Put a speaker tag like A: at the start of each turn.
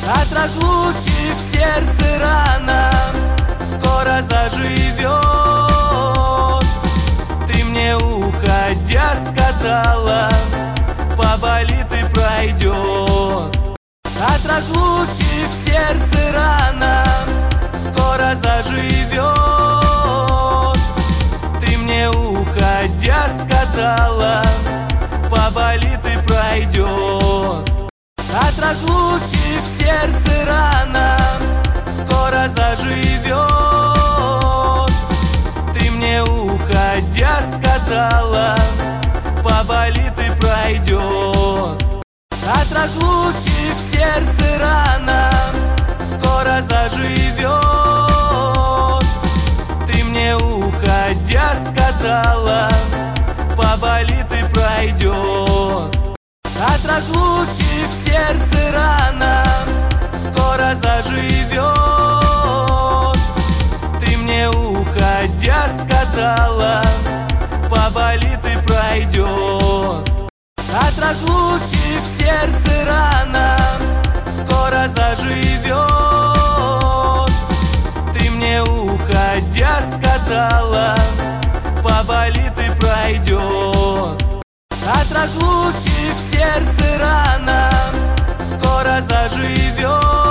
A: От разлуки в сердце рана скоро заживет. Ты мне, уходя, сказала, поболит и пройдет. От разлуки в сердце рана скоро заживет. Ты мне, уходя, сказала, поболит и пройдет. От разлуки в сердце рана скоро заживет. Ты мне, уходя, сказала, поболит и пройдет. От разлуки в сердце рана скоро заживет. Ты мне, уходя, сказала, поболит и пройдет. От разлуки в сердце рана скоро заживет. Ты мне, уходя, сказала, поболит и пройдет. От разлуки в сердце рана скоро заживет. Ты мне, уходя, сказала, поболит и пройдет. От разлуки в сердце рана скоро заживет.